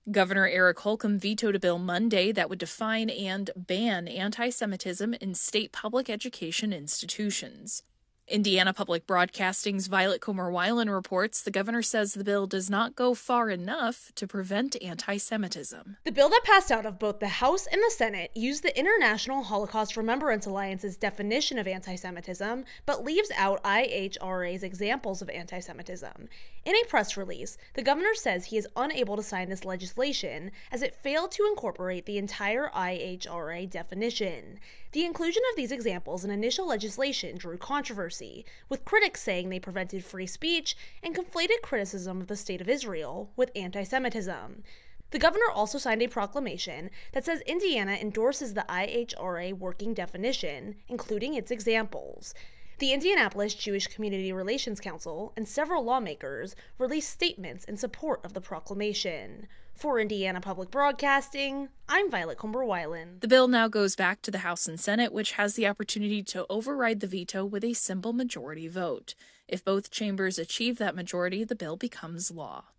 Governor Eric Holcomb vetoed a bill Monday that would define and ban anti-Semitism in state public education institutions. Indiana Public Broadcasting's Violet Comer-Weiland reports the governor says the bill does not go far enough to prevent anti-Semitism. The bill that passed out of both the House and the Senate used the International Holocaust Remembrance Alliance's definition of anti-Semitism, but leaves out IHRA's examples of anti-Semitism. In a press release, the governor says he is unable to sign this legislation as it failed to incorporate the entire IHRA definition. The inclusion of these examples in initial legislation drew controversy, with critics saying they prevented free speech and conflated criticism of the State of Israel with anti-Semitism. The governor also signed a proclamation that says Indiana endorses the IHRA working definition, including its examples. The Indianapolis Jewish Community Relations Council and several lawmakers released statements in support of the proclamation. For Indiana Public Broadcasting, I'm Violet Comer-Weiland. The bill now goes back to the House and Senate, which has the opportunity to override the veto with a simple majority vote. If both chambers achieve that majority, the bill becomes law.